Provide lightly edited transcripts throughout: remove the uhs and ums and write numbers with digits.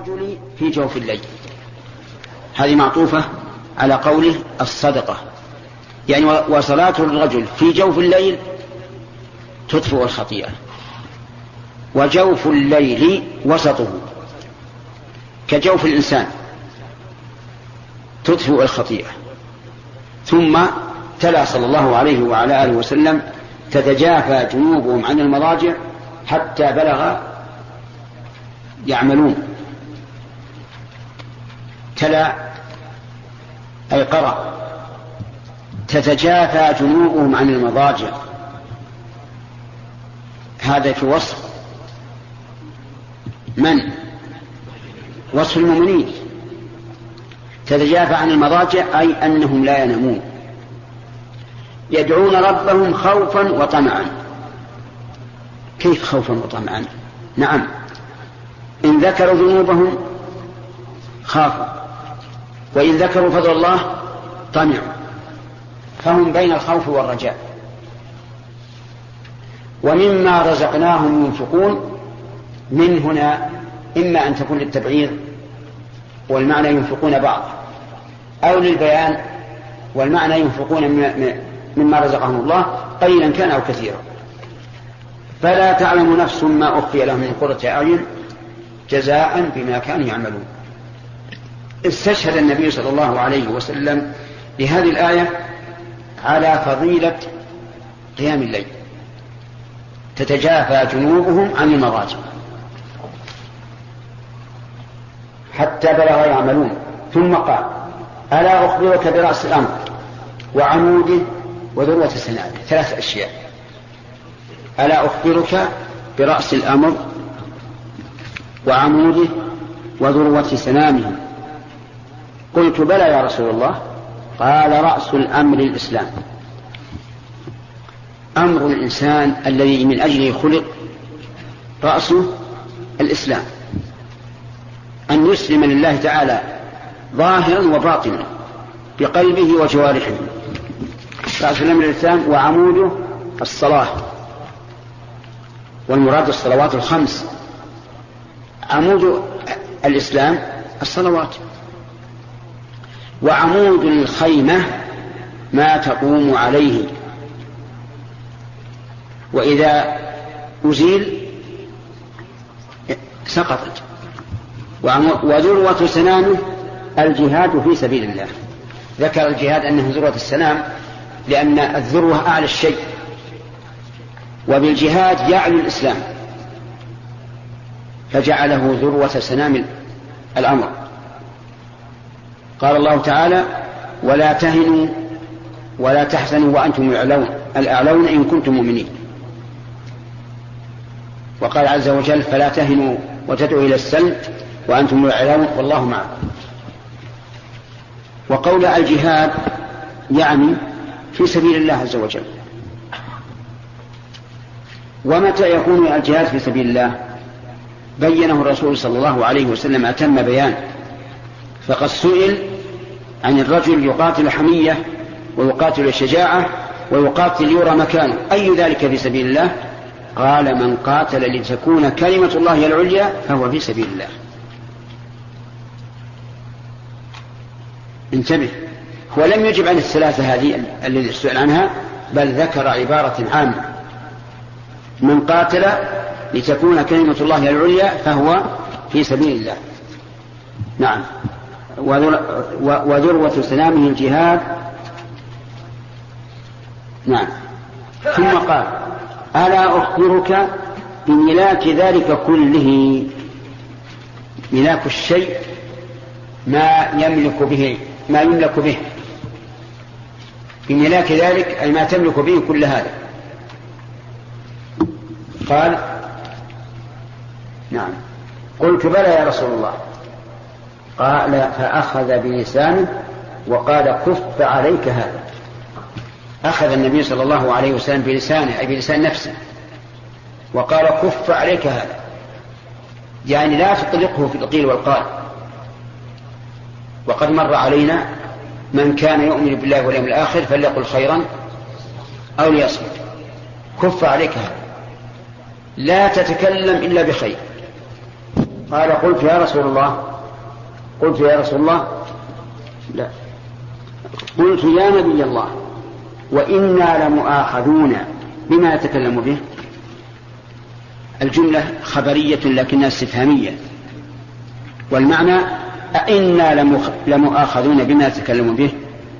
الرجل في جوف الليل، هذه معطوفة على قوله الصدقة، يعني وصلاة الرجل في جوف الليل تطفئ الخطيئة، وجوف الليل وسطه كجوف الإنسان تطفئ الخطيئة. ثم تلا صلى الله عليه وعلى آله وسلم: تتجافى جنوبهم عن المضاجع حتى بلغ يعملون. تلا أي قرأ: تتجافى جنوبهم عن المضاجع، هذا في وصف من؟ وصف المؤمنين. تتجافى عن المضاجع أي أنهم لا ينامون، يدعون ربهم خوفا وطمعا. كيف خوفا وطمعا؟ نعم، إن ذكروا ذنوبهم خافوا، وإن ذكروا فضل الله طمعوا، فهم بين الخوف والرجاء. ومما رزقناهم ينفقون، من هنا إما أن تكون للتبعيض والمعنى ينفقون بعض، أو للبيان والمعنى ينفقون مما رزقهم الله قليلا كان أو كثيرا. فلا تعلم نفس ما أخفي لهم من قرة أعين جزاء بما كانوا يعملون. استشهد النبي صلى الله عليه وسلم بهذه الآية على فضيلة قيام الليل: تتجافى جنوبهم عن المضاجع حتى بلغ يعملون. ثم قال: ألا أخبرك برأس الأمر وعموده وذروة سنامه؟ 3 أشياء: ألا أخبرك برأس الأمر وعموده وذروة سنامه؟ قلت: بلى يا رسول الله. قال: رأس الأمر الإسلام، أمر الإنسان الذي من أجله خلق رأسه الإسلام، أن يسلم لله تعالى ظاهرا وباطنا بقلبه وجوارحه. رأس الأمر الإسلام، وعموده الصلاة، والمراد الصلوات الخمس. عمود الإسلام الصلوات. وعمود الخيمة ما تقوم عليه، وإذا أزيل سقطت. وذروة سنامه الجهاد في سبيل الله. ذكر الجهاد أنه ذروة السنام لأن الذروة أعلى الشيء، وبالجهاد يعلو الإسلام، فجعله ذروة سنام الأمر. قال الله تعالى: ولا تهنوا ولا تحزنوا وأنتم الأعلون إن كنتم مؤمنين. وقال عز وجل: فلا تهنوا وتدعوا إلى السلم وأنتم الأعلون والله معكم. وقول الجهاد يعني في سبيل الله عز وجل. ومتى يكون الجهاد في سبيل الله؟ بينه الرسول صلى الله عليه وسلم أتم بيان. فقد سئل عن الرجل يقاتل حمية ويقاتل شجاعة ويقاتل يرى مكانه، أي ذلك في سبيل الله؟ قال: من قاتل لتكون كلمة الله العليا فهو في سبيل الله. انتبه، هو لم يجب عن الثلاثة هذه الذي سئل عنها، بل ذكر عبارة عامة: من قاتل لتكون كلمة الله العليا فهو في سبيل الله. نعم. وذروة سنامه الجهاد. نعم. ثم قال: ألا أخبرك بملاك ذلك كله؟ ملاك الشيء ما يملك به. بملاك ذلك أي ما تملك به كل هذا. قال: نعم. قلت: بلى يا رسول الله. قال: فأخذ بلسانه وقال: كف عليك هذا. أخذ النبي صلى الله عليه وسلم بلسانه، أي بلسان نفسه، وقال: كف عليك هذا، يعني لا تطلقه في القيل والقال. وقد مر علينا: من كان يؤمن بالله واليوم الآخر فليقل خيرا أو ليصمت. كف عليك هذا، لا تتكلم إلا بخير، قال قلت يا رسول الله لا، قلت يا نبي الله وإنا لمؤاخذون بما يتكلم به. الجملة خبرية لكنها استفهامية، والمعنى أئنا لمؤاخذون بما يتكلم به،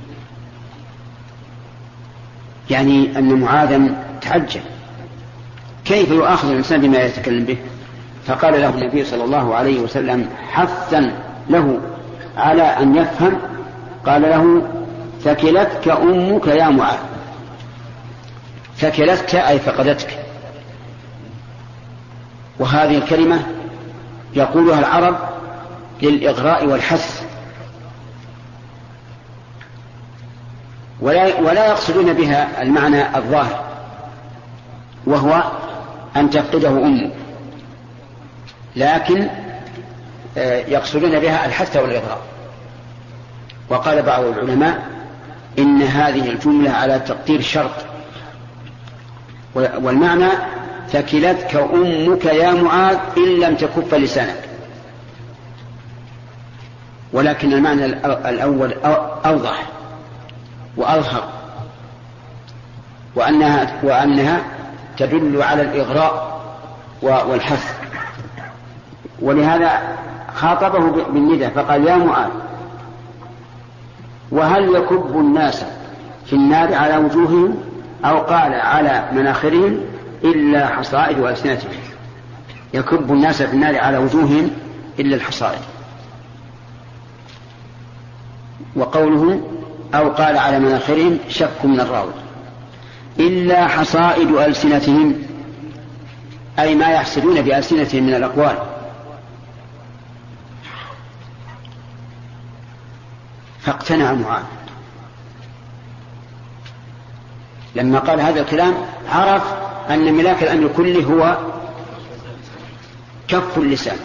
يعني أن معاذا تعجب كيف يؤاخذ الإنسان بما يتكلم به. فقال له النبي صلى الله عليه وسلم حثا له على أن يفهم، قال له ثكلتك أمك يا معاذ. ثكلتك أي فقدتك، وهذه الكلمة يقولها العرب للإغراء والحث، ولا يقصدون بها المعنى الظاهر وهو أن تفقده أمك، لكن يقصدون بها الحث والإغراء. وقال بعض العلماء إن هذه الجملة على تقدير شرط، والمعنى ثكلتك أمك يا معاذ إن لم تكف لسانك، ولكن المعنى الأول أوضح وأظهر، وأنها تدل على الإغراء والحث. ولهذا خاطبه بالندى فقال يا معاذ وهل يكب الناس في النار على وجوههم، أو قال على مناخرهم إلا حصائد ألسنتهم. يكب الناس في النار على وجوههم إلا الحصائد. وقوله أو قال على مناخرهم شك من الراوي. إلا حصائد ألسنتهم أي ما يحسدون بألسنتهم من الأقوال. فاقتنع معاذ لما قال هذا الكلام، عرف أن ملاك الأمر كله هو كف اللسان.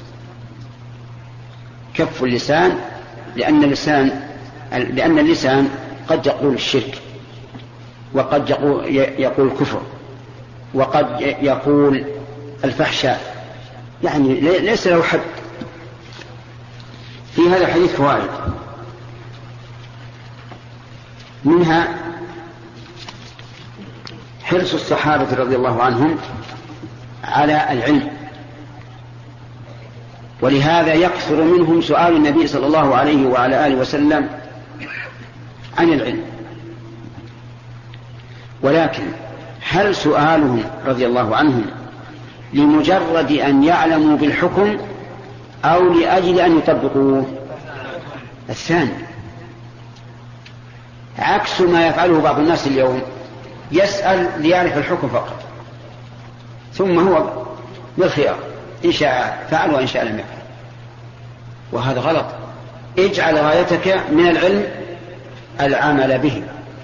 كف اللسان لأن اللسان قد يقول الشرك، وقد يقول الكفر، وقد يقول الفحشاء، يعني ليس له حد. في هذا الحديث فوائد، منها حرص الصحابة رضي الله عنهم على العلم، ولهذا يكثر منهم سؤال النبي صلى الله عليه وعلى آله وسلم عن العلم. ولكن هل سؤالهم رضي الله عنهم لمجرد أن يعلموا بالحكم أو لأجل أن يطبقوه؟ الثاني، عكس ما يفعله بعض الناس اليوم، يسأل ليعرف الحكم فقط، ثم هو بالخيار إن شاء فعل وإن شاء لم يفعل. وهذا غلط. اجعل غايتك من العلم العمل به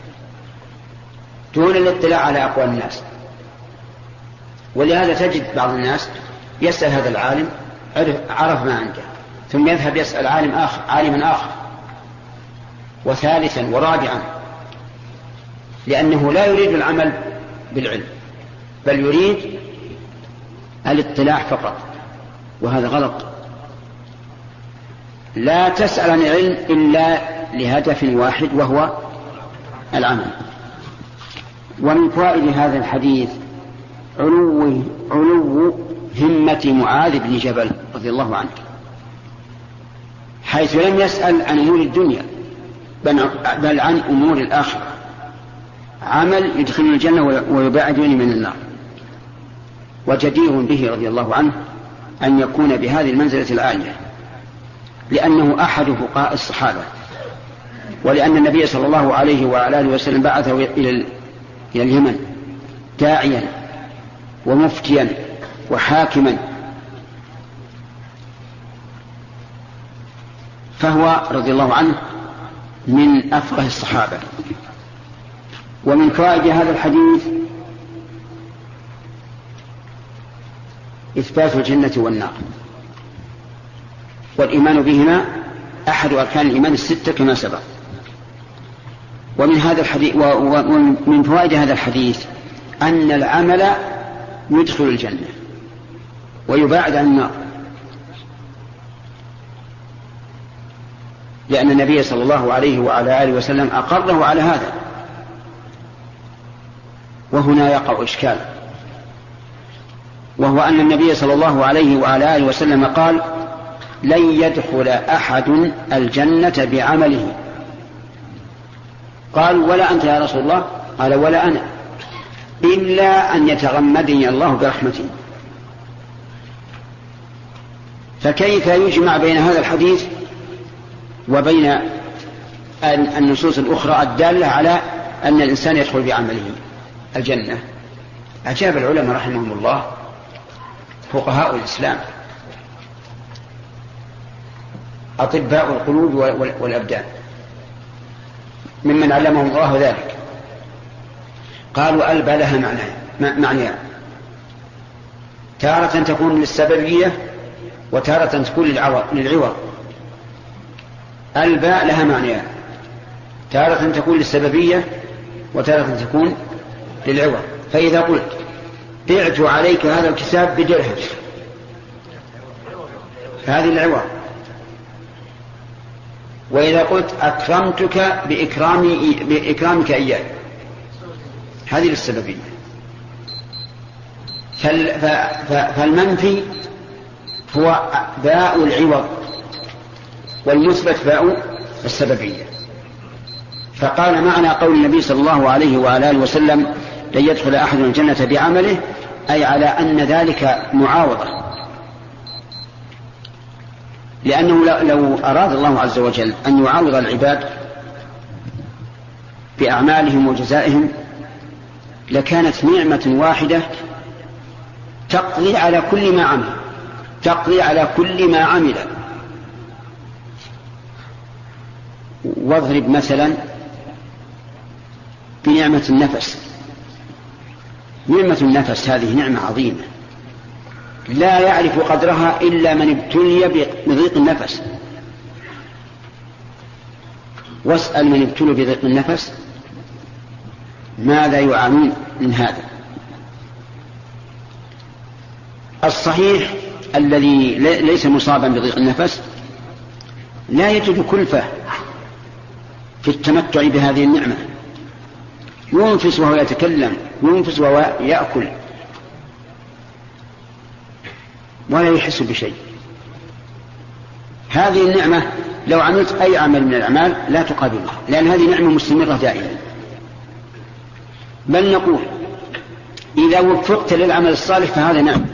دون الاطلاع على أقوال الناس. ولهذا تجد بعض الناس يسأل هذا العالم عرف ما عنده، ثم يذهب يسأل عالما آخر وثالثا ورابعا، لأنه لا يريد العمل بالعلم بل يريد الاطلاع فقط، وهذا غلط. لا تسأل عن العلم إلا لهدف واحد وهو العمل. ومن فوائد هذا الحديث علو همة معاذ بن جبل رضي الله عنه، حيث لم يسأل عن أمور الدنيا بل عن أمور الآخرة، عمل يدخل الجنة ويبعدني من النار. وجدير به رضي الله عنه أن يكون بهذه المنزلة العالية، لأنه أحد فقهاء الصحابة، ولأن النبي صلى الله عليه وعلى آله وسلم بعثه إلى اليمن داعيا ومفتيا وحاكما، فهو رضي الله عنه من أفقه الصحابة. ومن فوائد هذا الحديث إثبات الجنة والنار، والإيمان بهما أحد أركان الإيمان الستة كما سبق. ومن فوائد هذا الحديث أن العمل يدخل الجنة ويباعد عن النار، لأن النبي صلى الله عليه وعلى آله وسلم أقره على هذا. وهنا يقع إشكال، وهو أن النبي صلى الله عليه وعلى آله وسلم قال: لن يدخل أحد الجنة بعمله. قال: ولا أنت يا رسول الله؟ قال: ولا أنا، إلا أن يتغمدني الله برحمته. فكيف يجمع بين هذا الحديث وبين النصوص الأخرى الدالة على أن الإنسان يدخل بعمله الجنة؟ أجاب العلماء رحمهم الله فقهاء الإسلام أطباء القلوب والأبدان ممن علمهم الله ذلك، قالوا: ألبى لها معنيان، تارة تكون للسببية وتارة تكون للعوض. ألبى لها معنيان، تارة تكون للسببية وتارة تكون للعوض. فإذا قلت: بعت عليك هذا الكتاب بدرهم، فهذه العوض. وإذا قلت: أكرمتك بإكرامك إياي، هذه للسببية. فالمنفي هو باء العوض والمثبت باء السببية. فقال: معنى قول النبي صلى الله عليه وعلى آله وسلم: لن يدخل أحد الجنة بعمله، أي على أن ذلك معاوضة، لأنه لو أراد الله عز وجل أن يعاوض العباد بأعمالهم وجزائهم لكانت نعمة واحدة تقضي على كل ما عمل. واضرب مثلا بنعمة النفس. نعمة النفس هذه نعمة عظيمة لا يعرف قدرها إلا من ابتلي بضيق النفس. واسأل من ابتلي بضيق النفس ماذا يعانون من هذا. الصحيح الذي ليس مصابا بضيق النفس لا يجد كلفة في التمتع بهذه النعمة، ينفس وهو يتكلم، ينفس وهو يأكل، ولا يحس بشيء. هذه النعمة لو عملت أي عمل من الأعمال لا تقابلها، لأن هذه نعمة مستمرة دائما. بل نقول: إذا وفقت للعمل الصالح فهذا نعمة،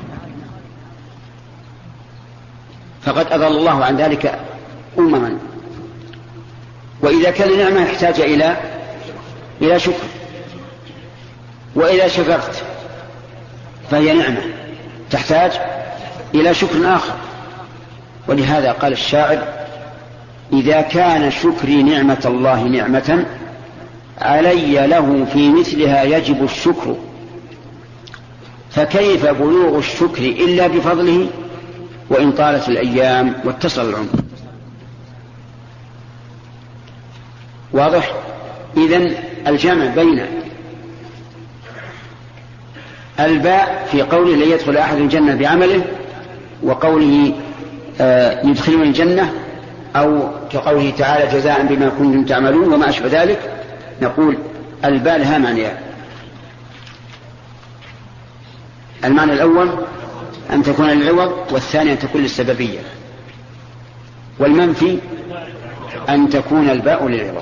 فقد أضل الله عن ذلك أمما. وإذا كان نعمة يحتاج إلى شكر، وإذا شكرت فهي نعمة تحتاج إلى شكر آخر. ولهذا قال الشاعر: إذا كان شكري نعمة الله نعمة علي له في مثلها يجب الشكر، فكيف بلوغ الشكر إلا بفضله وإن طالت الأيام واتصل العمر. واضح؟ إذن الجمع بين الباء في قوله لن يدخل أحد الجنة بعمله وقوله يدخلون الجنة، أو كقوله تعالى جزاء بما كنتم تعملون وما أشبه ذلك، نقول الباء لها معنيان: المعنى الأول أن تكون للعوض، والثاني أن تكون للسببية، والمنفي أن تكون الباء للعوض.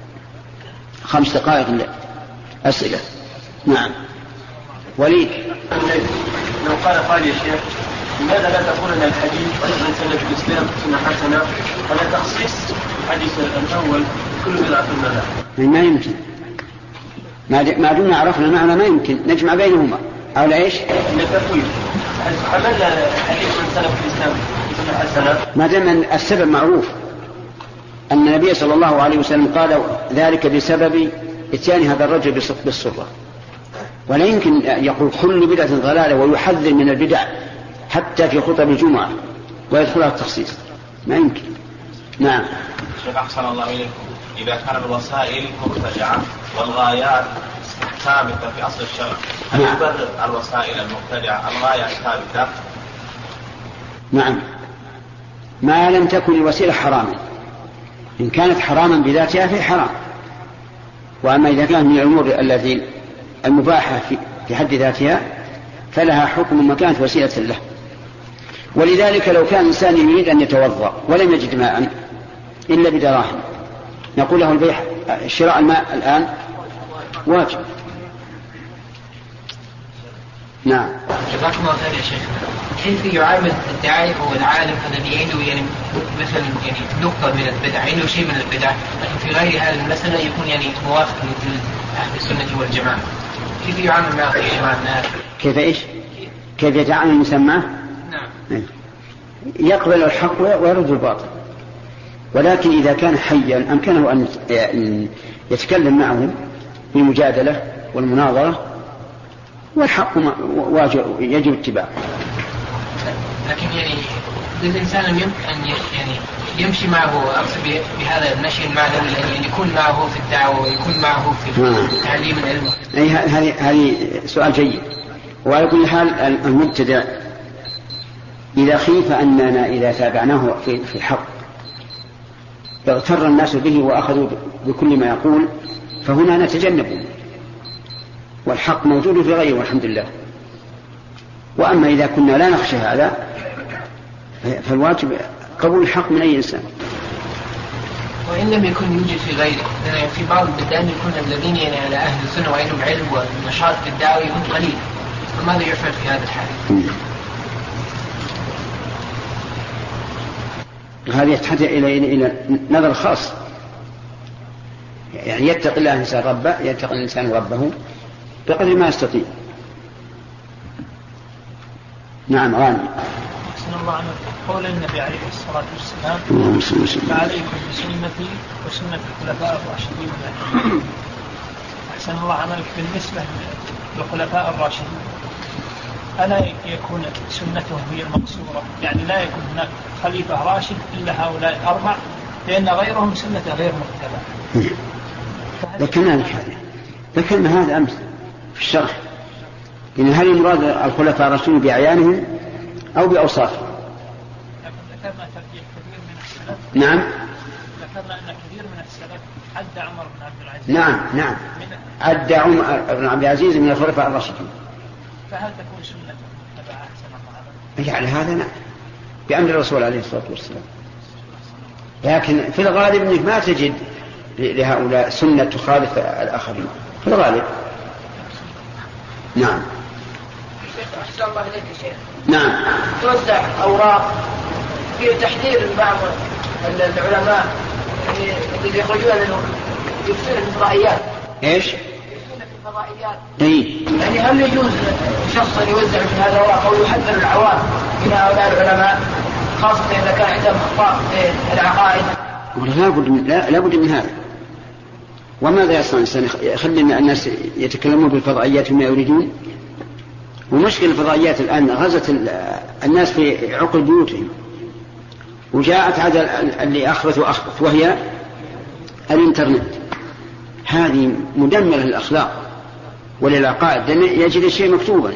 5 دقائق أسئلة. نعم. وليد. لو قال يا شيخ: لماذا لا تقول أن الحديث من سنة في الإسلام سنة حسنة هذا تخصيص الحديث الأول كل بدعة ضلالة؟ ما يمكن، ما دمنا عرفنا المعنى ما يمكن نجمع بينهما. أو لا إيش؟ للتفويض. حملنا الحديث من سنة في الإسلام سنة حسنة ما دام السبب معروف أن النبي صلى الله عليه وسلم قال ذلك بسبب اتيان هذا الرجل بالصرة. ولا يمكن يقول كل بدعة ضلالة ويحذر من البدع حتى في خطب الجمعة ويدخلها التخصيص، ما يمكن. نعم. شيخ أحسن الله إليكم، إذا كان الوسائل مبتدعة والغايات ثابتة في أصل الشرع، هل يبرر الوسائل المبتدعة الغاية ثابتة؟ نعم، ما لم تكن الوسيلة حراما. إن كانت حراما بذاتها فهي حرام. وأما إذا كانت من الأمور التي المباحة في حد ذاتها فلها حكم ما كانت وسيلة له. ولذلك لو كان إنسان يريد أن يتوضأ ولم يجد ماء إلا بدراهم نقول له البيع شراء الماء الآن واجب. نعم. جزاكم الله خير يا شيخ. كيف يعامل الداعي أو العالم الذي عنده يعني مثلا يعني نقطة من البدع، عنده شيء من البدع، لكن في غير هذه المسألة يكون يعني موافق لأهل السنة والجماعة، كيف يعامل معه يا جماعة الناس؟ كيف إيش؟ كيف يتعامل مسماه؟ نعم. يقبل الحق ويرد الباطل، ولكن إذا كان حيا أمكنه أن يتكلم معه بالمجادلة والمناظرة، والحق يجب اتباعه. لكن يعني للإنسان لم يمكن أن يعني يمشي معه، أقصد بهذا المشي المعنوي، أن يكون معه في الدعوة ويكون معه في تعليم العلم. هذه سؤال جيد. وعلى كل حال المبتدع إذا خيف أننا إذا تابعناه في الحق اغتر الناس به وأخذوا بكل ما يقول، فهنا نتجنبه، والحق موجود في غيره والحمد لله. وأما إذا كنا لا نخشى هذا فالواجب قبول الحق من أي إنسان. وإن لم يكن يوجد في غيره، في بعض البلدان يكون الذين يعني على أهل السنة وعندهم علم والنشاط في الدعوة يكون قليل، فماذا يفعل في هذا الحال؟ هذا يحتاج إلى نظر خاص، يعني يتقي الله الإنسان ربه، يتقي الإنسان ربه بقدر ما يستطيع. نعم. غاني. أحسن الله عنك. قول النبي عليه الصلاة والسلام: فعليكم بسنتي وسنة الخلفاء الراشدين. أحسن الله عنك. بالنسبة للخلفاء الراشدين ألا يكون سنتهم هي المقصورة، يعني لا يكون هناك خليفة راشد إلا هؤلاء الأربع، لأن غيرهم سنة غير متبعة؟ ذكرنا هذا أمس في الشرح. إن هل المراد الخلفاء الراشدين بأعيانهم أو بأوصافهم؟ ذكرنا كثير من السلف. نعم. ذكرنا أن كثير من السلف عد عمر بن عبد العزيز. نعم. عد عمر بن عبد العزيز من الخلفاء الراشدين. فهل تكون سنة متبعة؟ أحسن الله. يعني هذا نعم بأمر الرسول عليه الصلاة والسلام، لكن في الغالب أنك ما تجد لهؤلاء سنة تخالف الآخرين في الغالب. نعم. أحسن الله إليك يا شيخ. نعم. توزع أوراق في تحذير بعض العلماء اللي يخرجون منهم يفسرون في الفضائيات. إيش؟ يفسرون في الفضائيات. يعني هل يجوز شخص يوزع في هذا الأوراق أو يحذر العوام من هؤلاء العلماء، خاصة إذا كان عندهم أخطاء في العقائد؟ لا بد من هذا. وماذا يصنع الإنسان؟ يخلي الناس يتكلمون بالفضائيات ما يريدون؟ ومشكلة الفضائيات الآن غزت الناس في عقل بيوتهم، وجاءت هذا اللي أخبث وهي الإنترنت. هذه مدمرة للأخلاق وللعقائد، لأن يجد الشيء مكتوبا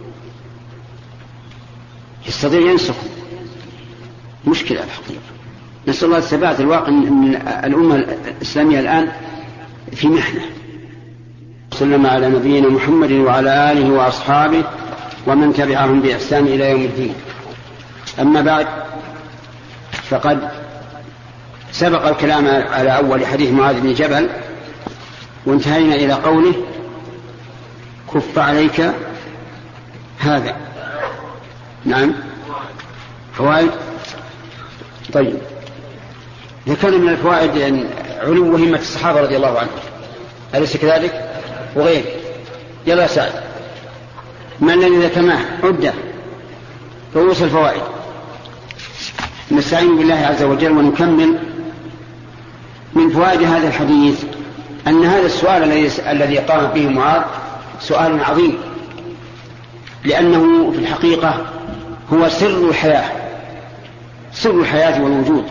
يستطيع ينسخ. مشكلة الحقيقة. نسأل الله الثبات. الواقع من الأمة الإسلامية الآن في محنة. سلم على نبينا محمد وعلى آله وأصحابه ومن تبعهم بإحسان إلى يوم الدين. أما بعد، فقد سبق الكلام على أول حديث معاذ بن جبل، وانتهينا إلى قوله: كف عليك هذا. نعم. فوائد. طيب، ذكرنا من الفوائد أن علو همة الصحابة رضي الله عنهم، أليس كذلك؟ وغير. يلا سعد، ما الذي ذكرناه؟ عدة رؤوس الفوائد. نستعين بالله عز وجل ونكمل. من فوائد هذا الحديث أن هذا السؤال الذي قام به معاذ سؤال عظيم، لأنه في الحقيقة هو سر الحياة، سر الحياة والوجود.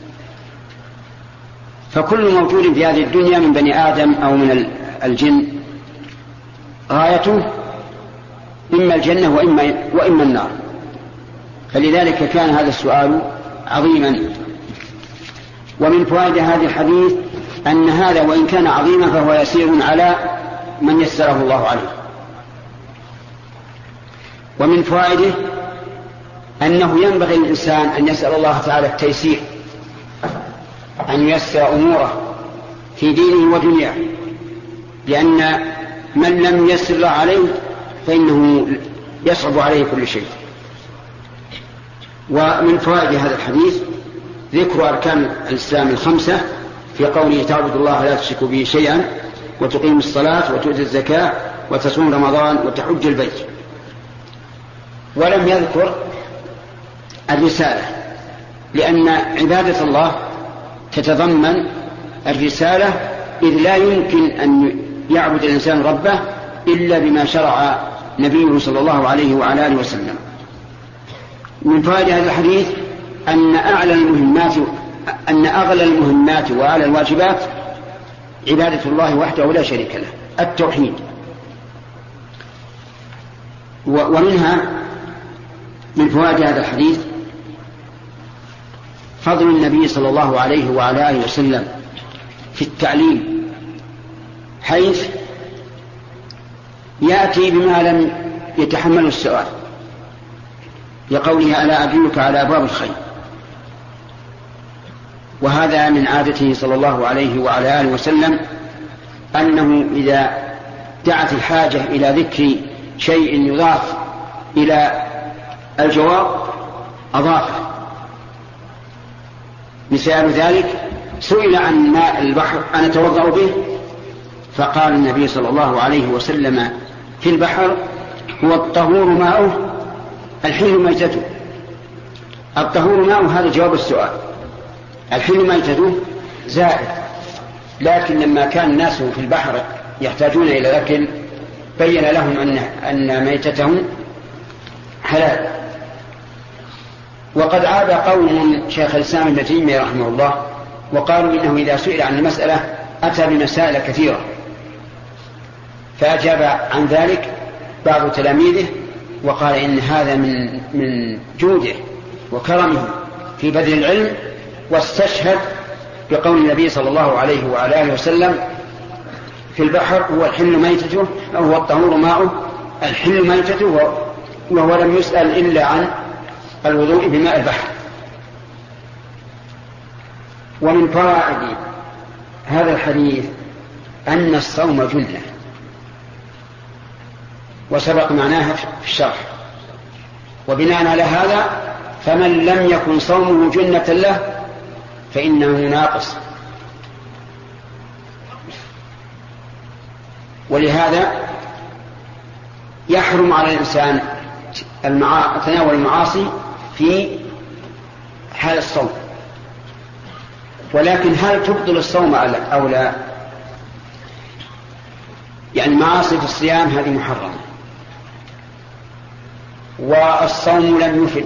فكل موجود في هذه الدنيا من بني آدم أو من الجن غايته إما الجنة وإما النار. فلذلك كان هذا السؤال عظيما. ومن فوائد هذا الحديث أن هذا وإن كان عظيما فهو يسير على من يسره الله عليه. ومن فوائده أنه ينبغي للإنسان أن يسأل الله تعالى التيسير، أن ييسر أموره في دينه ودنياه، لأن من لم ييسر الله عليه فإنه يصعب عليه كل شيء. ومن فوائد هذا الحديث ذكر أركان الإسلام 5 في قوله تعبد الله لا تشرك به شيئا وتقيم الصلاة وتؤتي الزكاة وتصوم رمضان وتحج البيت، ولم يذكر الرسالة، لأن عبادة الله تتضمن الرسالة، إذ لا يمكن أن يعبد الإنسان ربه إلا بما شرع نبيه صلى الله عليه وعلى آله وسلم. من فوائد هذا الحديث أن أغلى المهمات وأعلى الواجبات عبادة الله وحده لا شريك له، التوحيد. ومنها من فوائد هذا الحديث فضل النبي صلى الله عليه وعلى آله وسلم في التعليم، حيث يأتي بما لم يتحمل السؤال، لقوله ألا أدلك على أبواب الخير. وهذا من عادته صلى الله عليه وعلى آله وسلم أنه إذا دعت الحاجة إلى ذكر شيء يضاف إلى الجواب أضافه. مثال ذلك سئل عن ماء البحر أنا أتوضأ به، فقال النبي صلى الله عليه وسلم في البحر هو الطهور ماؤه الحل ميتته. الطهور ماؤه هذا جواب السؤال، الحل ميتته زائد. لكن لما كان الناس في البحر يحتاجون إلى الأكل بين لهم أن ميتتهم حلال. وقد عاب قوم شيخ الإسلام ابن تيمية رحمه الله وقالوا إنه إذا سئل عن المسألة أتى بمسائل كثيرة، فأجاب عن ذلك بعض تلاميذه وقال إن هذا من جوده وكرمه في بذل العلم، واستشهد بقول النبي صلى الله عليه وعلى آله وسلم في البحر هو الحل ميتته أو هو الطهور ماؤه الحل ميتته، وهو لم يسأل إلا عن الوضوء بماء البحر. ومن فوائد هذا الحديث أن الصوم جنة، وسبق معناها في الشرح. وبناء على هذا فمن لم يكن صومه جنة له فإنه ناقص. ولهذا يحرم على الإنسان تناول المعاصي في حال الصوم. ولكن هل تبطل الصوم أو لا؟ يعني معاصي في الصيام هذه محرمة، والصوم لم يفد،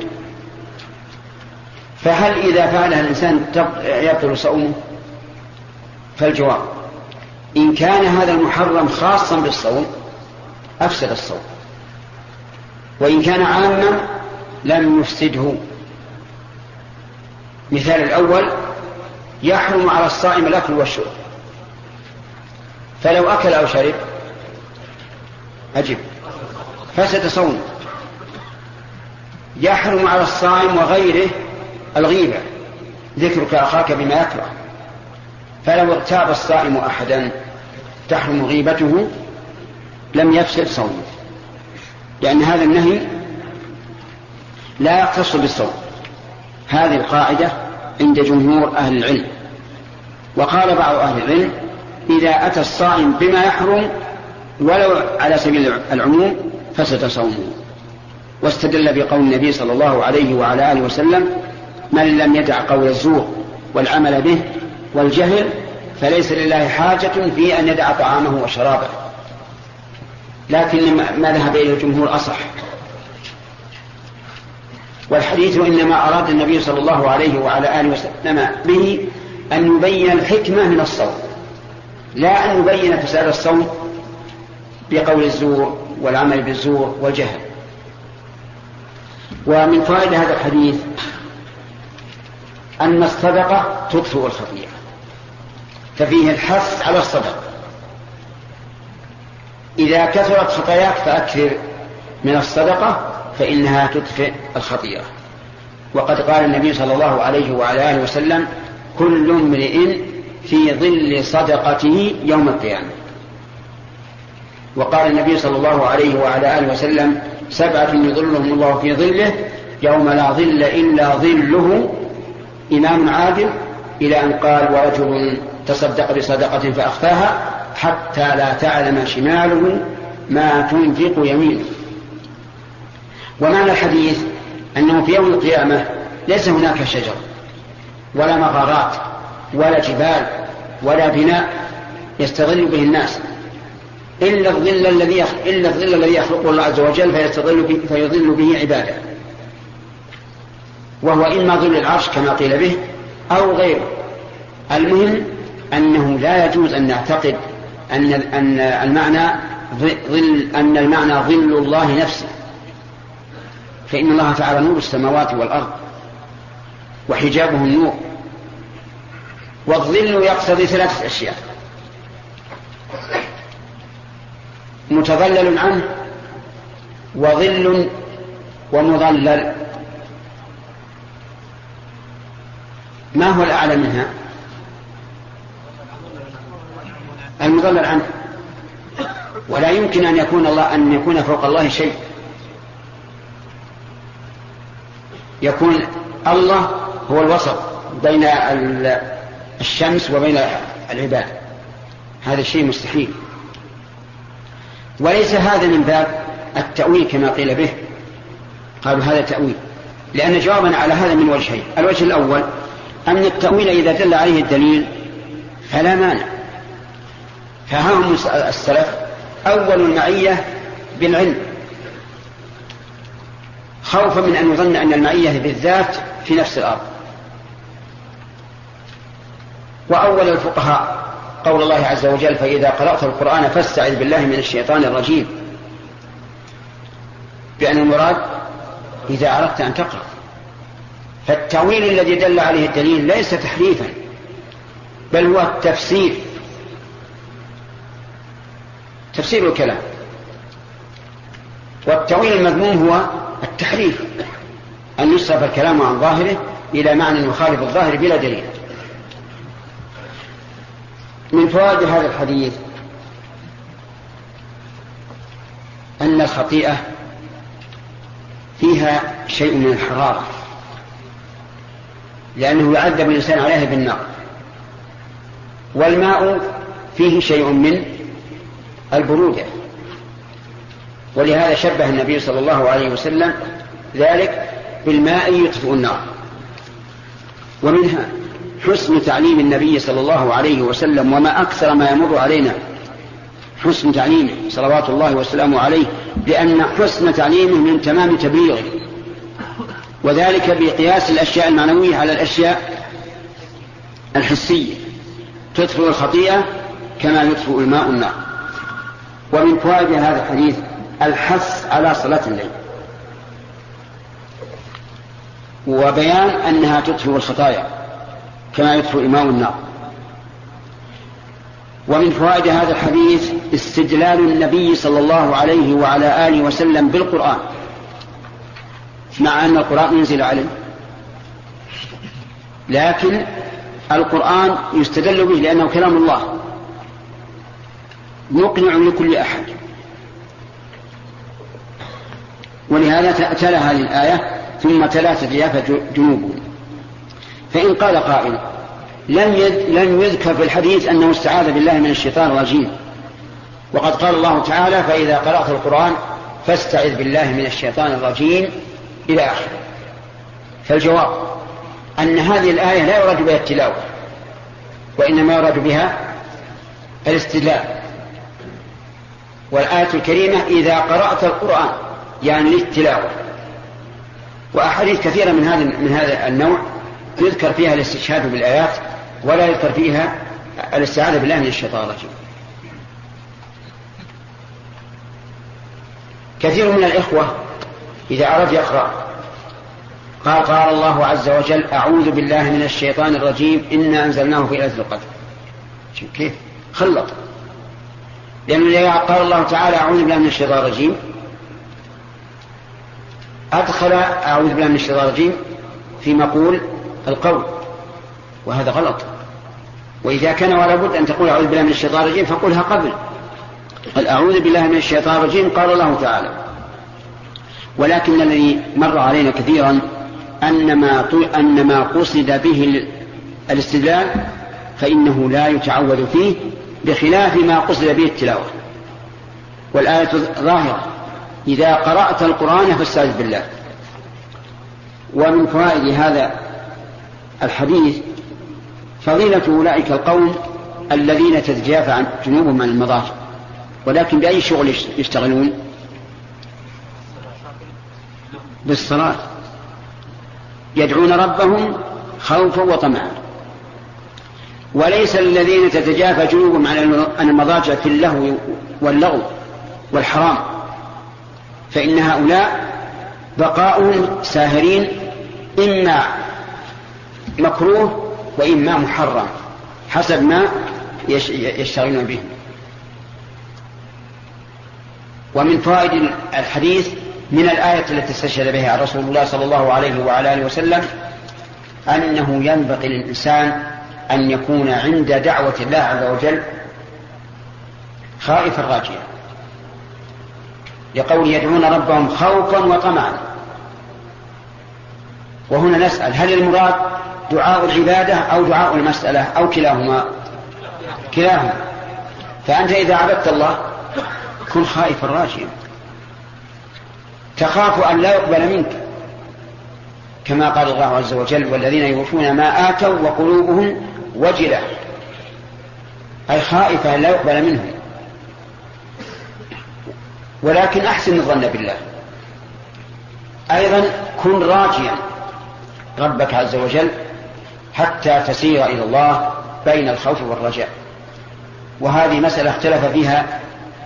فهل إذا فعلها الإنسان يبطل صومه؟ فالجواب إن كان هذا المحرم خاصا بالصوم أفسد الصوم، وإن كان عاما لم يفسده. مثال الأول يحرم على الصائم الأكل والشرب، فلو أكل أو شرب أجب فسد صومه. يحرم على الصائم وغيره الغيبة، ذكرك أخاك بما يكره، فلو اغتاب الصائم أحدا تحرم غيبته لم يفسد صومه، لأن هذا النهي لا يختص بالصوم. هذه القاعدة عند جمهور أهل العلم. وقال بعض أهل العلم إذا أتى الصائم بما يحرم ولو على سبيل العموم فسد صومه، واستدل بقول النبي صلى الله عليه وعلى آله وسلم من لم يدع قول الزور والعمل به والجهل فليس لله حاجة في أن يدع طعامه وشرابه. لكن ما ذهب إليه الجمهور أصح. والحديث إنما أراد النبي صلى الله عليه وعلى آله وسلم به أن يبين الحكمة من الصوم، لا أن يبين فساد الصوم بقول الزور والعمل بالزور والجهل. ومن فائدة هذا الحديث أن الصدقة تطفئ الخطيئة، ففيه الحث على الصدقة. إذا كثرت خطاياك فأكثر من الصدقة فإنها تطفئ الخطيئة. وقد قال النبي صلى الله عليه وعلى آله وسلم: كل امرئ في ظل صدقته يوم القيامة. وقال النبي صلى الله عليه وعلى آله وسلم: 7 يظلهم الله في ظله يوم لا ظل إلا ظله، إمام عادل، إلى أن قال: ورجل تصدق بصدقة فأخفاها حتى لا تعلم شماله ما تنفق يمينه. ومعنى الحديث أنه في يوم القيامة ليس هناك شجر ولا مغارات ولا جبال ولا بناء يستظل به الناس إلا الظل الذي يخلقه الله عز وجل فيظل به عباده، وهو إما ظل العرش كما قيل به أو غيره. المهم أنه لا يجوز أن نعتقد أن المعنى ظل الله نفسه، فإن الله تعالى نور السماوات والأرض وحجابه النور. والظل يقتضي 3 أشياء: متظلل عنه، وظل، ومظلل. ما هو الأعلى منها؟ المظلل عنه. ولا يمكن أن يكون فوق الله شيء. يكون الله هو الوسط بين الشمس وبين العباد، هذا الشيء مستحيل. وليس هذا من باب التأويل كما قيل به، قالوا هذا تأويل، لأن جوابنا على هذا من وجهين: الوجه الأول أن التأويل إذا دل عليه الدليل فلا مانع، فهم السلف أول المعية بالعلم، خوفا من أن يظن أن المعية بالذات في نفس الأرض. وأول الفقهاء قول الله عز وجل: فإذا قرأت القرآن فاستعذ بالله من الشيطان الرجيم، بأن المراد إذا أردت أن تقرأ. فالتأويل الذي دل عليه الدليل ليس تحريفا، بل هو تفسير الكلام. والتأويل المذموم هو التحريف، أن يصرف الكلام عن ظاهره إلى معنى يخالف الظاهر بلا دليل. من فوائد هذا الحديث أن الخطيئة فيها شيء من الحرارة، لأنه يعذب الإنسان عليها بالنار، والماء فيه شيء من البرودة، ولهذا شبه النبي صلى الله عليه وسلم ذلك بالماء يطفئ النار. ومنها حسن تعليم النبي صلى الله عليه وسلم، وما أكثر ما يمر علينا حسن تعليمه صلوات الله وسلامه عليه، لأن حسن تعليمه من تمام تبليغه، وذلك بقياس الأشياء المعنوية على الأشياء الحسية، تطفئ الخطيئة كما يطفئ الماء النار. ومن فوائد هذا الحديث الحث على صلاة الليل، وبيان أنها تطفئ الخطايا كما يطفئ الماء النار. ومن فوائد هذا الحديث استدلال النبي صلى الله عليه وعلى آله وسلم بالقرآن، مع أن القرآن ينزل عليه، لكن القرآن يستدل به لأنه كلام الله مقنع لكل أحد. ولهذا تلا هذه الآية ثم تلا تتجافى جنوبهم. فإن قال قائل: لم يذكر في الحديث أنه استعاذ بالله من الشيطان الرجيم، وقد قال الله تعالى: فإذا قرأت القرآن فاستعذ بالله من الشيطان الرجيم إلى آخره. فالجواب أن هذه الآية لا يراد بها التلاوة، وإنما يراد بها الاستدلال. والآية الكريمة إذا قرأت القرآن يعني للتلاوة. وأحاديث كثيرة من هذا النوع يذكر فيها الاستشهاد بالآيات، ولا يذكر فيها الاستعاذة بالله من الشيطان الرجيم. كثير من الإخوة إذا أراد يقرأ قال الله عز وجل أعوذ بالله من الشيطان الرجيم إنا أنزلناه في ليلة القدر. كيف خلط؟ لأنه قال الله تعالى أعوذ بالله من الشيطان الرجيم أدخل أعوذ بالله من الشيطان الرجيم في مقول القول، وهذا غلط. وإذا كان ولا بد أن تقول أعوذ بالله من الشيطان الرجيم فقلها قبل أعوذ بالله من الشيطان الرجيم قال الله تعالى. ولكن الذي مر علينا كثيرا أن ما قصد به الاستدلال فإنه لا يتعود فيه، بخلاف ما قصد به التلاوة. والآية ظاهرة إذا قرأت القرآن فاستعذ بالله. ومن فوائد هذا الحديث فضيلة أولئك القوم الذين تتجافى عن جنوبهم عن المضاجع، ولكن بأي شغل يشتغلون؟ بالصلاة، يدعون ربهم خوفا وطمعا. وليس الذين تتجافى جنوبهم عن المضاجع في اللهو واللغو والحرام، فإن هؤلاء بقاؤهم ساهرين إما مكروه وإما محرم حسب ما يشتغلون به. ومن فوائد الحديث من الآية التي استشهد بها رسول الله صلى الله عليه وعلى آله وسلم أنه ينبغي للإنسان أن يكون عند دعوة الله عز وجل خائفا راجيا، لقول يدعون ربهم خوفا وطمعا. وهنا نسأل هل المراد دعاء العبادة أو دعاء المسألة أو كلاهما؟ كلاهما. فأنت إذا عبدت الله كن خائفا راجيا، تخاف أن لا يقبل منك، كما قال الله عز وجل والذين يوفون ما آتوا وقلوبهم وجلة، أي خائفة أن لا يقبل منهم. ولكن أحسن الظن بالله. أيضا كن راجيا ربك عز وجل حتى تسير إلى الله بين الخوف والرجاء. وهذه مسألة اختلف فيها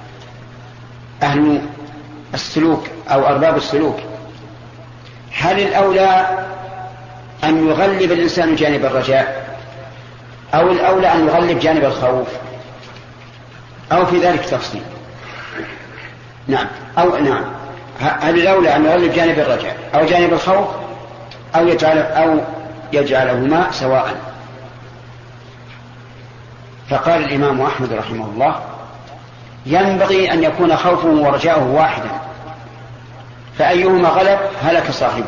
أهل السلوك أو أرباب السلوك، هل الأولى أن يغلب الإنسان جانب الرجاء أو الأولى أن يغلب جانب الخوف، أو في ذلك تفصيل؟ نعم هل الأولى أن يغلب جانب الرجاء أو جانب الخوف أو يجعلهما سواء؟ فقال الإمام أحمد رحمه الله ينبغي أن يكون خوفه ورجاؤه واحدا، فأيهما غلب هلك صاحبه.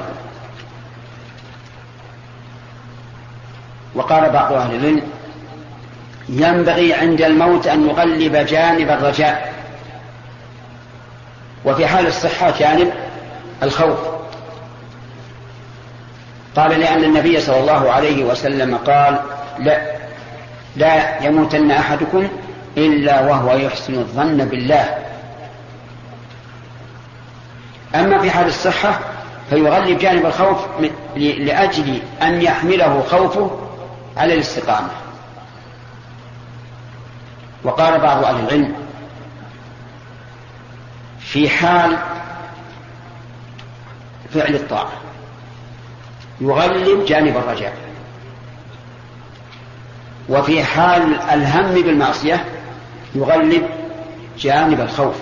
وقال بعض أهل العلم ينبغي عند الموت أن يغلب جانب الرجاء، وفي حال الصحة جانب الخوف. قال لأن النبي صلى الله عليه وسلم قال لا يموتن أحدكم إلا وهو يحسن الظن بالله. أما في حال الصحة فيغلب جانب الخوف لأجل أن يحمله خوفه على الاستقامة. وقال بعض أهل العلم في حال فعل الطاعة يغلب جانب الرجاء، وفي حال الهم بالمعصية يغلب جانب الخوف،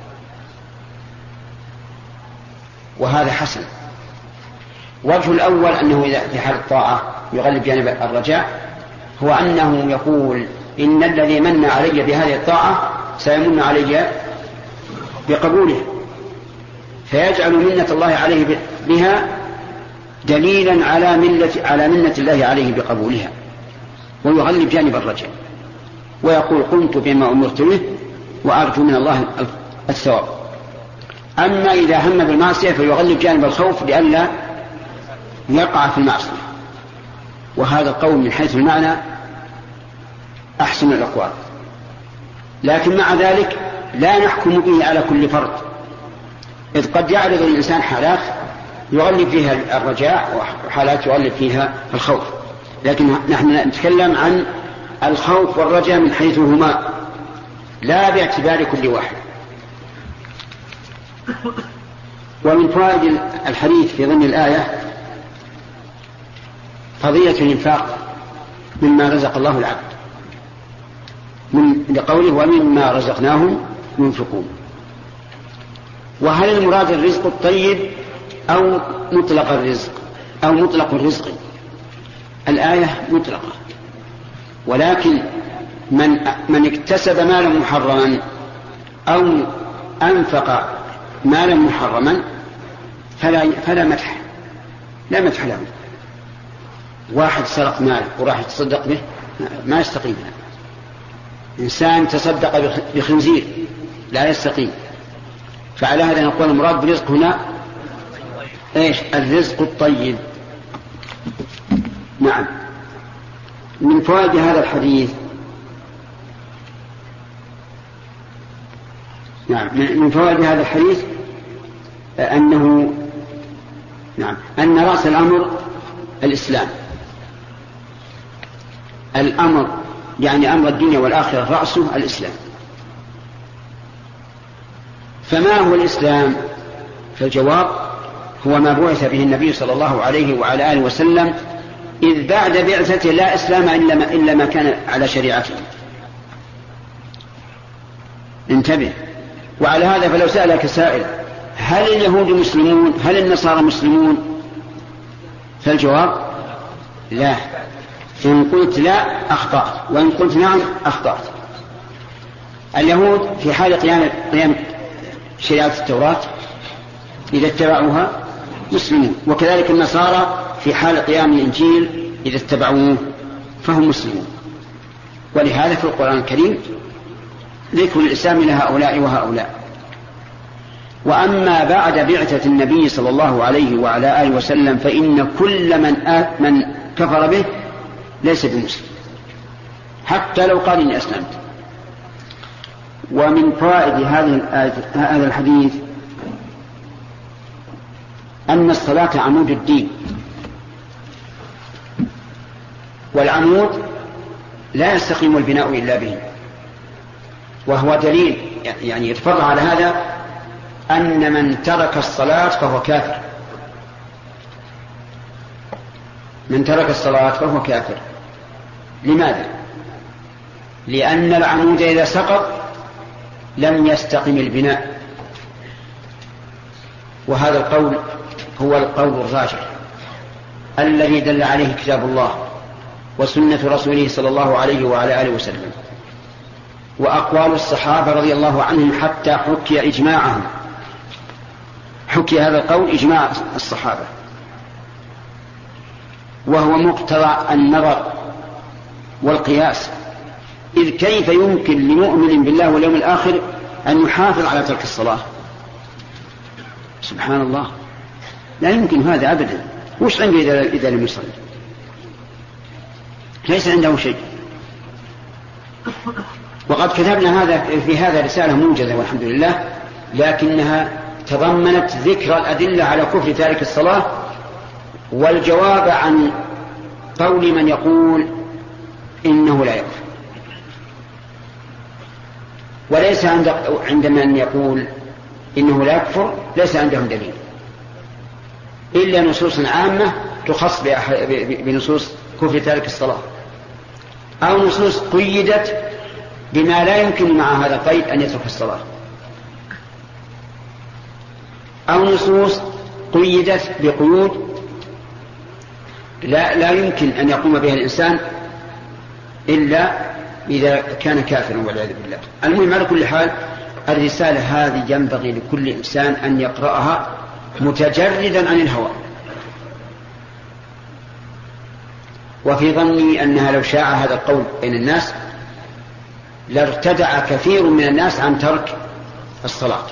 وهذا حسن. وجه الأول أنه إذا في حال الطاعة يغلب جانب الرجاء هو أنه يقول إن الذي من علي بهذه الطاعة سيمن علي بقبوله، فيجعل منة الله عليه بها دليلا على منة الله عليه بقبولها، ويغلب جانب الرجاء، ويقول قمت بما أمرت به وأرجو من الله الثواب. أما إذا هم بالمعصية فيغلب جانب الخوف لئلا يقع في المعصية. وهذا القول من حيث المعنى أحسن الأقوال، لكن مع ذلك لا نحكم به على كل فرد، إذ قد يعرض الإنسان حالات يغلب فيها الرجاء وحالات يغلب فيها الخوف، لكن نحن نتكلم عن الخوف والرجاء من حيث هما، لا باعتبار كل واحد. ومن فوائد الحديث في ضمن الآية قضية الإنفاق مما رزق الله العبد لقوله ومما رزقناهم ينفقون. وهل المراد الرزق الطيب أو مطلق الرزق أو مطلق الرزق؟ الآية مطلقة، ولكن من اكتسب مالا محرما أو أنفق مالا محرما فلا مدح، لا مدح له. واحد سرق مال وراح يتصدق به ما يستقيم. إنسان تصدق بخنزير لا يستقيم. فعلى هذا نقول المراد بالرزق هنا ايش؟ الرزق الطيب. نعم. من فوائد هذا الحديث من فوائد هذا الحديث أن رأس الأمر الإسلام. الأمر يعني أمر الدنيا والآخرة رأسه الإسلام. فما هو الإسلام؟ فالجواب هو ما بعث به النبي صلى الله عليه وعلى آله وسلم، إذ بعد بعثته لا إسلام إلا ما كان على شريعته. انتبه. وعلى هذا فلو سألك سائل هل اليهود مسلمون هل النصارى مسلمون؟ فالجواب لا. إن قلت لا أخطأت، وإن قلت نعم أخطأت. اليهود في حال قيام شريعة التوراة إذا اتبعوها مسلمون، وكذلك النصارى في حال قيام الإنجيل إذا اتبعوه فهم مسلمون. ولهذا في القرآن الكريم ذكر الإسلام لهؤلاء وهؤلاء. وأما بعد بعثة النبي صلى الله عليه وعلى آله وسلم فإن كل من كفر به ليس بمسلم حتى لو قال إني أسلمت. ومن فوائد هذا الحديث أن الصلاة عمود الدين، والعمود لا يستقيم البناء إلا به. وهو دليل يعني يتفرع على هذا أن من ترك الصلاة فهو كافر. من ترك الصلاة فهو كافر. لماذا؟ لأن العمود إذا سقط لم يستقم البناء. وهذا القول هو القول الراجح الذي دل عليه كتاب الله وسنة رسوله صلى الله عليه وعلى آله وسلم، وأقوال الصحابة رضي الله عنهم حتى حكي إجماعهم. حكي هذا القول إجماع الصحابة، وهو مقتضى النظر والقياس. إذ كيف يمكن لمؤمن بالله واليوم الآخر أن يحافظ على ترك الصلاة؟ سبحان الله، لا يمكن هذا أبدا. وش عنده إذا لم يصلي؟ ليس عنده شيء. وقد كتبنا هذا في هذا رسالة موجزة والحمد لله، لكنها تضمنت ذكر الأدلة على كفر تارك الصلاة والجواب عن قول من يقول إنه لا يكفر. وليس عند من يقول إنه لا يكفر ليس عندهم دليل إلا نصوص عامة تخص بنصوص كفر تارك الصلاة، أو نصوص قيدت بما لا يمكن مع هذا القيد أن يترك الصلاة، أو نصوص قيدت بقيود لا يمكن أن يقوم بها الإنسان إلا إذا كان كافرا والعياذ بالله. المهم على كل حال الرسالة هذه ينبغي لكل إنسان أن يقرأها متجردا عن الهوى. وفي ظني أنها لو شاع هذا القول بين الناس لارتدع كثير من الناس عن ترك الصلاة.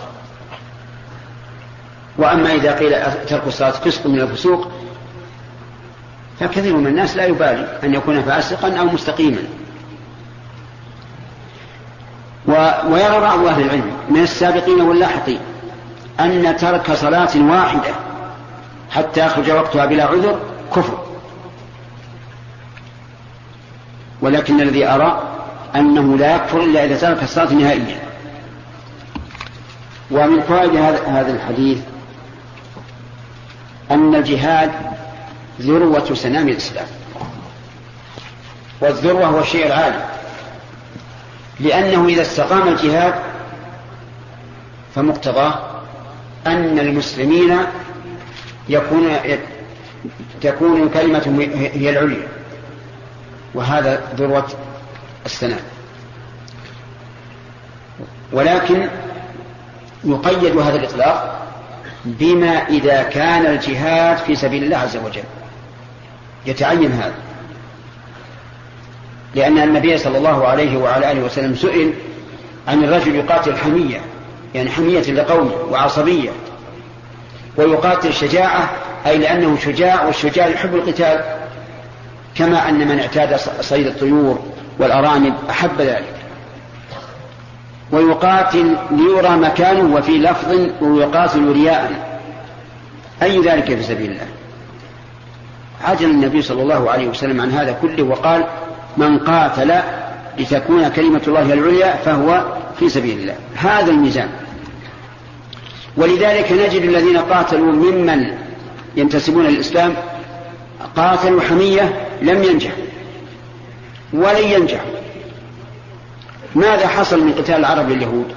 وأما إذا قيل ترك الصلاة فسق من الفسوق فكثير من الناس لا يبالي أن يكون فاسقا أو مستقيما. ويرى بعض أهل العلم من السابقين واللاحقين أن ترك صلاة واحدة حتى يخرج وقتها بلا عذر كفر، ولكن الذي أرى أنه لا يكفر إلا إذا ترك الصلاة نهائيا. ومن فوائد هذا الحديث أن الجهاد ذروة سنام الإسلام، والذروة هو الشيء العالي، لأنه إذا استقام الجهاد فمقتضاه أن المسلمين تكون كلمتهم هي العليا، وهذا ذروة السنام. ولكن يقيد هذا الإطلاق بما إذا كان الجهاد في سبيل الله عز وجل، يتعين هذا، لأن النبي صلى الله عليه وعلى آله وسلم سئل عن الرجل يقاتل حمية، يعني حمية لقومه وعصبية، ويقاتل شجاعة أي لأنه شجاع، والشجاع يحب القتال، كما أن من اعتاد صيد الطيور والأرانب أحب ذلك. ويقاتل ليرى مكانه، وفي لفظ ويقاتل رياء، أي ذلك في سبيل الله. عجل النبي صلى الله عليه وسلم عن هذا كله وقال: من قاتل لتكون كلمة الله العليا فهو في سبيل الله. هذا الميزان. ولذلك نجد الذين قاتلوا ممن ينتسبون للإسلام قاتلوا حمية لم ينجح ولن ينجح. ماذا حصل من قتال العرب لليهود؟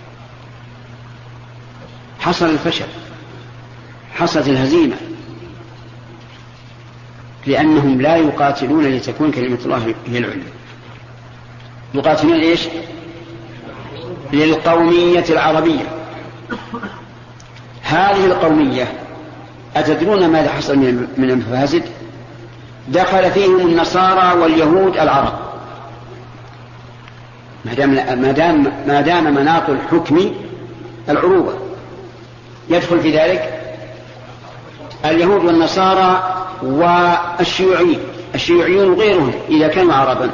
حصل الفشل، حصلت الهزيمة، لأنهم لا يقاتلون لتكون كلمة الله هي العليا، يقاتلون إيش؟ للقومية العربية. هذه القومية أتدرون ماذا حصل من المفاسد؟ دخل فيهم النصارى واليهود العرب، ما دام مناط الحكم العروبة، يدخل في ذلك اليهود والنصارى والشيوعيون وغيرهم إذا كانوا عربا.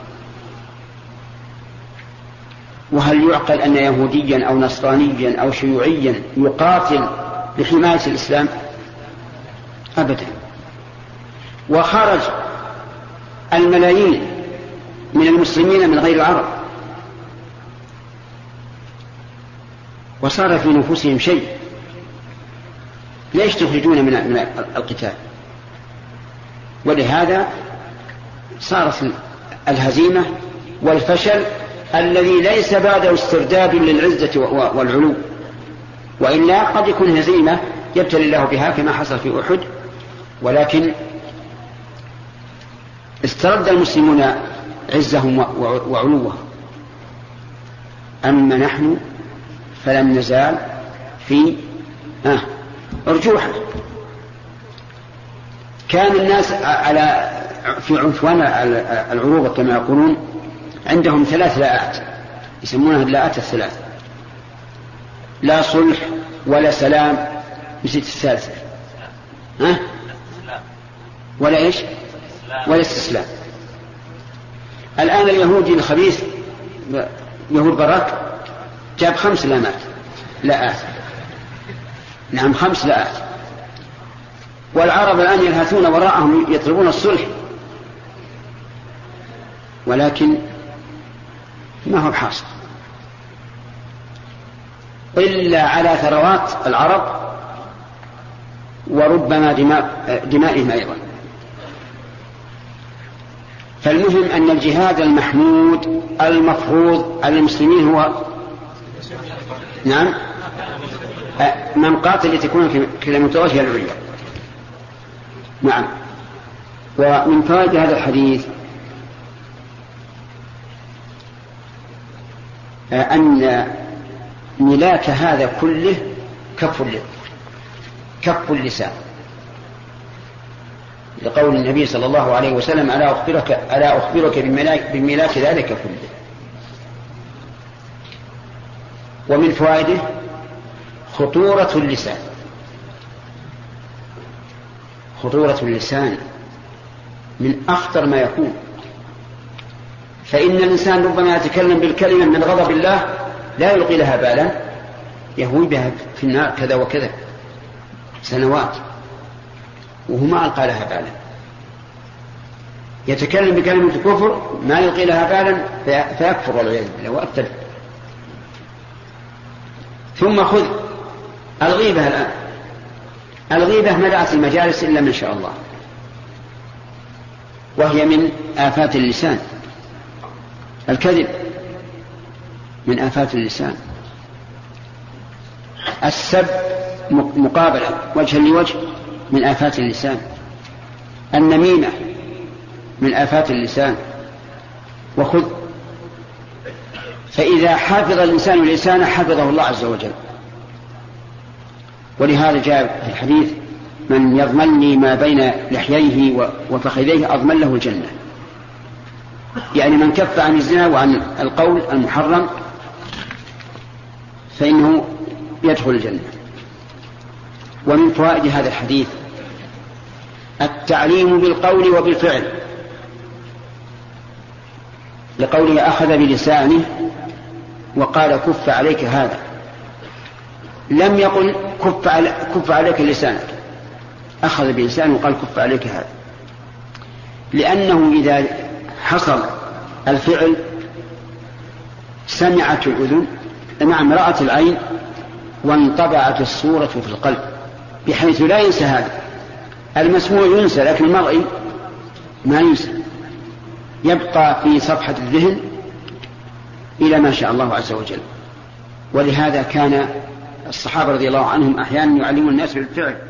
وهل يعقل أن يهوديا أو نصرانيا أو شيوعيا يقاتل لحماية الإسلام؟ أبدا. وخرج الملايين من المسلمين من غير العرب، وصار في نفوسهم شيء، ليش تخرجون من القتال؟ ولهذا صارت الهزيمة والفشل الذي ليس بعده استرداد للعزة والعلو، وإلا قد يكون هزيمة يبتلي الله بها كما حصل في أحد، ولكن استرد المسلمون عزهم وعلوهم. أما نحن فلم نزال في أرجوحة. كان الناس في عنفوان العروبة كما يقولون عندهم 3 لاءات يسمونها اللاءات الثلاث: لا صلح ولا سلام، نسيت الثالثة، ولا إيش؟ ولا استسلام. الآن اليهودي الخبيث يهود براك جاب 5 لاءات، نعم 5 لاءات، والعرب الآن يلهثون وراءهم يطلبون الصلح، ولكن ما هو حاصل إلا على ثروات العرب وربما دمائهم أيضا. فالمهم أن الجهاد المحمود المفروض على المسلمين هو من قاتل لتكون كلمة الله هي العليا. نعم. ومن فوائد هذا الحديث أن ملاك هذا كله كف اللسان، لقول النبي صلى الله عليه وسلم: ألا أخبرك بملاك ذلك كله. ومن فوائده خطورة اللسان من أخطر ما يكون، فإن الإنسان ربما يتكلم بالكلمة من غضب الله لا يلقي لها بالا، يهوي بها في النار كذا وكذا سنوات وهو ما ألقى لها بالا. يتكلم بكلمة كفر ما يلقي لها بالا فيكفر والعياذ بالله وأبتل. ثم خذ الغيبة. الآن الغيبة ملأت المجالس إلا من شاء الله، وهي من آفات اللسان. الكذب من آفات اللسان. السب مقابلة وجها لوجه من آفات اللسان. النميمة من آفات اللسان. وخذ، فإذا حافظ الإنسان لسانه حفظه الله عز وجل. ولهذا جاء في الحديث: من يضمن لي ما بين لحييه وفخذيه أضمن له الجنة. يعني من كف عن الزنا وعن القول المحرم فإنه يدخل الجنة. ومن فوائد هذا الحديث التعليم بالقول وبالفعل، لقوله أخذ بلسانه وقال كف عليك هذا، لم يقل كف عليك لسانك، أخذ بلسانه وقال كف عليك هذا، لأنه إذا حصل الفعل سمعت الأذن، نعم رأت العين، وانطبعت الصورة في القلب، بحيث لا ينسى هذا. المسموع ينسى لكن المرئي ما ينسى، يبقى في صفحة الذهن إلى ما شاء الله عز وجل. ولهذا كان الصحابة رضي الله عنهم أحيانا يعلمون الناس بالفعل.